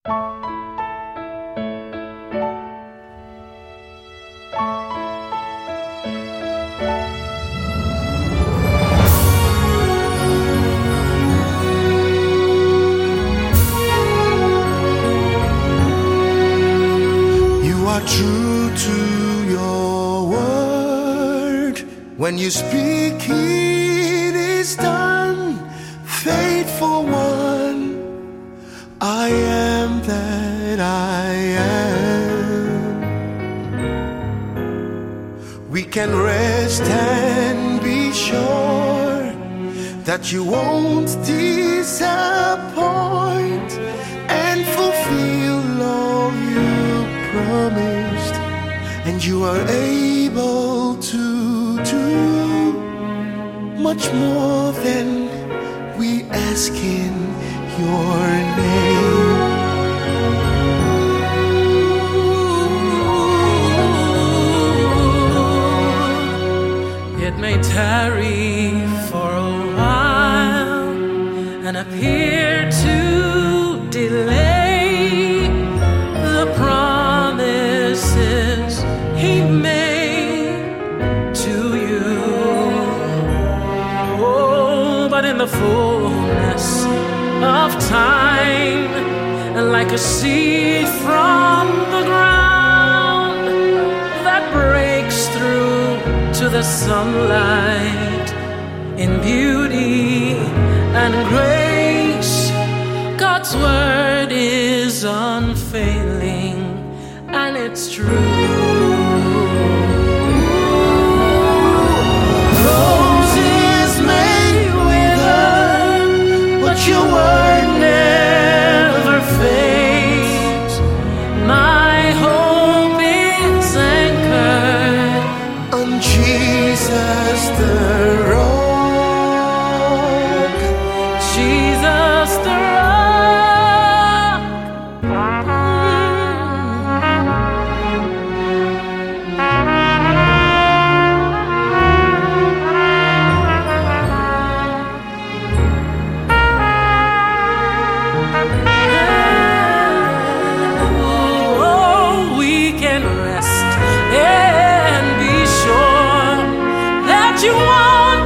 True to your word, when you speak, it is done. Faithful one, I am that I am. We can rest and be sure that you won't disappoint and fulfill all you promised, and you are able to do much more than we ask in your name. It may tarry for a while and appear to delay the promises He made to you. Oh, but in the fullness of time, and like a seed from the ground that breaks through to the sunlight in beauty and grace, God's word is unfailing, and it's true. Roses may wither, but your word never fades. My hope is anchored on Jesus the rock. Jesus the rock. You won't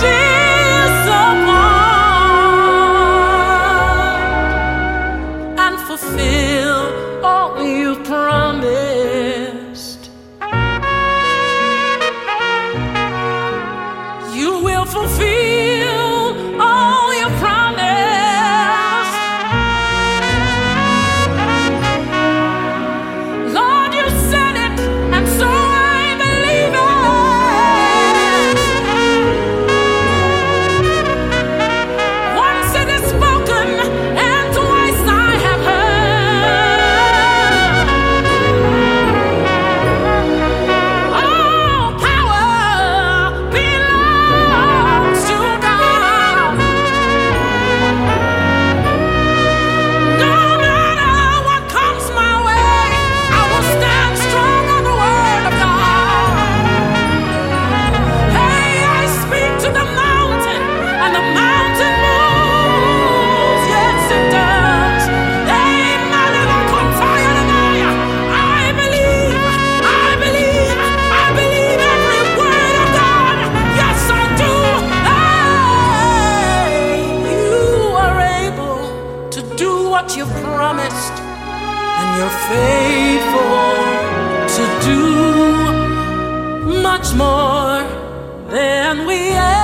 disappoint and fulfill all you promised. You will fulfill all you promised. Lord, you said it, and so I believe it. You've promised, and you're faithful to do much more than we ask.